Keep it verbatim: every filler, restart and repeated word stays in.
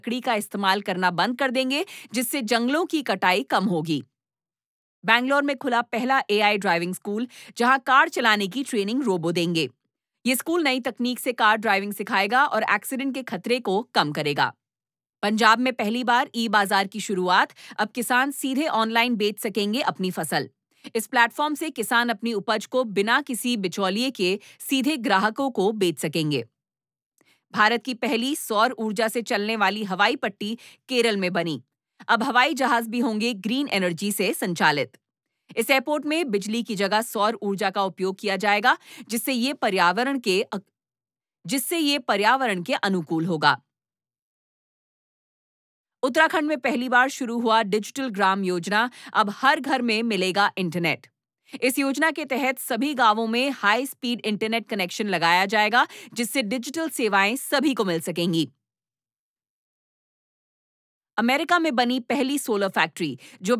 लकड़ी का इस्तेमाल करना बंद कर देंगे, जिससे जंगलों की कटाई कम होगी। बैंगलोर में खुला पहला एआई ड्राइविंग स्कूल, जहां कार चलाने की ट्रेनिंग रोबो देंगे। ये स्कूल नई तकनीक से कार ड्राइविंग सिखाएगा और एक्सीडेंट के खतरे को कम करेगा। पंजाब में पहली बार ई बाजार की शुरुआत, अब किसान सीधे ऑनलाइन बेच सकेंगे अपनी फसल। इस प्लेटफॉर्म से किसान अपनी उपज को बिना किसी बिचौलिए के सीधे ग्राहकों को बेच सकेंगे। भारत की पहली सौर ऊर्जा से चलने वाली हवाई पट्टी केरल में बनी। अब हवाई जहाज भी होंगे ग्रीन एनर्जी से संचालित। इस एयरपोर्ट में बिजली की जगह सौर ऊर्जा का उपयोग किया जाएगा, जिससे ये पर्यावरण के जिससे ये पर्यावरण के अनुकूल होगा। उत्तराखंड में पहली बार शुरू हुआ डिजिटल ग्राम योजना, अब हर घर में मिलेगा इंटरनेट। इस योजना के तहत सभी गांवों में हाई स्पीड इंटरनेट कनेक्शन लगाया जाएगा, जिससे डिजिटल सेवाएं सभी को मिल सकेंगी। अमेरिका में बनी पहली सोलर फैक्ट्री, जो